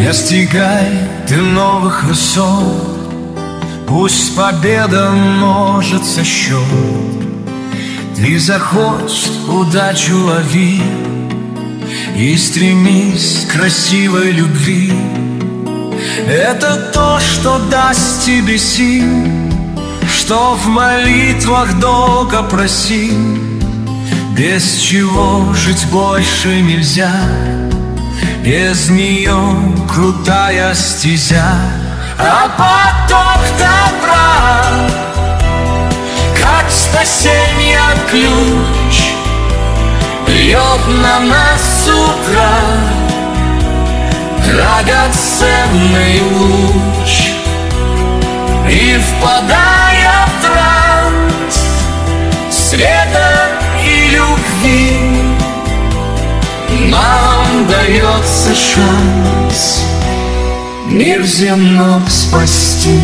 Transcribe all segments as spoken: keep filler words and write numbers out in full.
Достигай ты новых высот, пусть победа множится счет. Ты за хвост удачу лови и стремись к красивой любви. Это то, что даст тебе сил, что в молитвах долго проси, без чего жить больше нельзя. Без нее крутая стезя, а поток добра, как спасенье ключ, льет на нас с утра драгоценный луч. И впадая в транс света и любви, нам дается шанс мир земной спасти.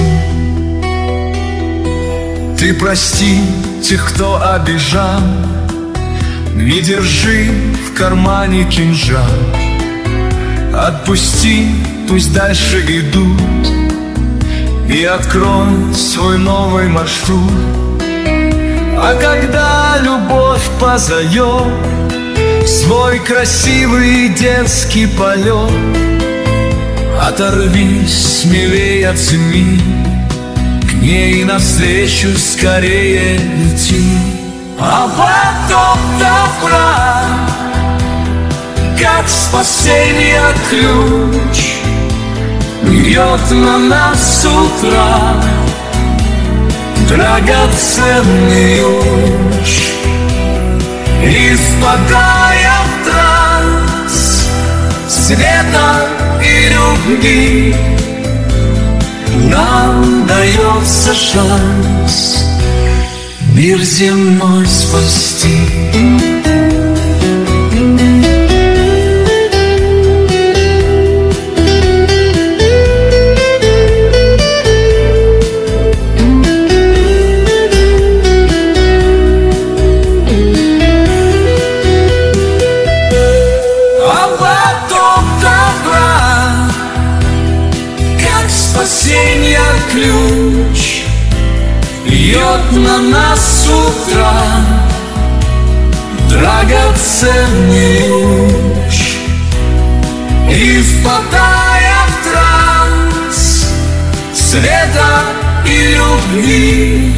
Ты прости тех, кто обижал, не держи в кармане кинжал. Отпусти, пусть дальше идут, и открой свой новый маршрут. А когда любовь позовет свой красивый детский полет, оторвись, смелее оцени, к ней навстречу скорее лети. А поток добра, как спасенье ключ, льет на нас с утра драгоценный луч. И впадая в транс света и любви, нам дается шанс мир земной спасти. Спасенье ключ, льет на нас с утра драгоценный луч. И впадая в транс света и любви,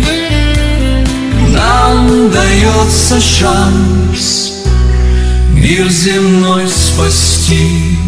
нам дается шанс мир земной спасти.